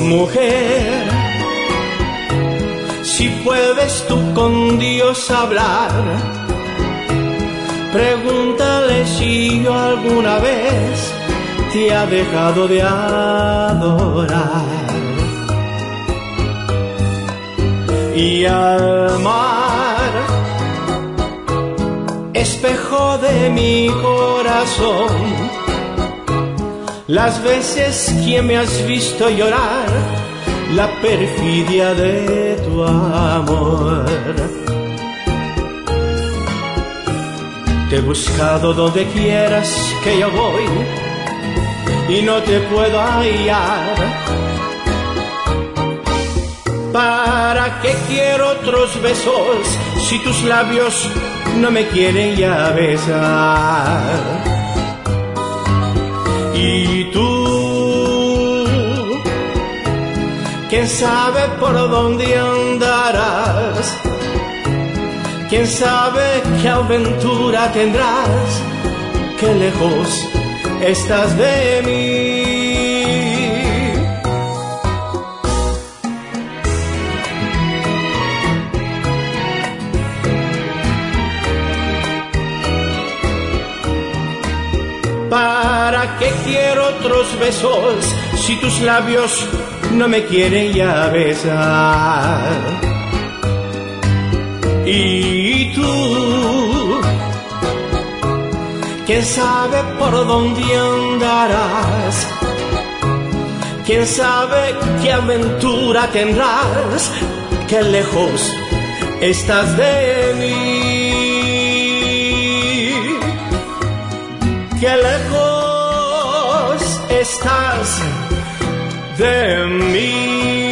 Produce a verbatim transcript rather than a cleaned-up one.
mujer, si puedes tú con Dios hablar, pregúntale si yo alguna vez te ha dejado de adorar. Y al mar, espejo de mi corazón, las veces que me has visto llorar, la perfidia de tu amor. Te he buscado donde quieras que yo voy y no te puedo hallar. ¿Para qué quiero otros besos si tus labios no me quieren ya besar? Y tú, ¿quién sabe por dónde andarás? ¿Quién sabe qué aventura tendrás? Qué lejos estás de mí. ¿Para qué quiero otros besos si tus labios no me quieren ya besar? Y tú, ¿quién sabe por dónde andarás? ¿Quién sabe qué aventura tendrás? Qué lejos estás de mí. Qué lejos estás de mí.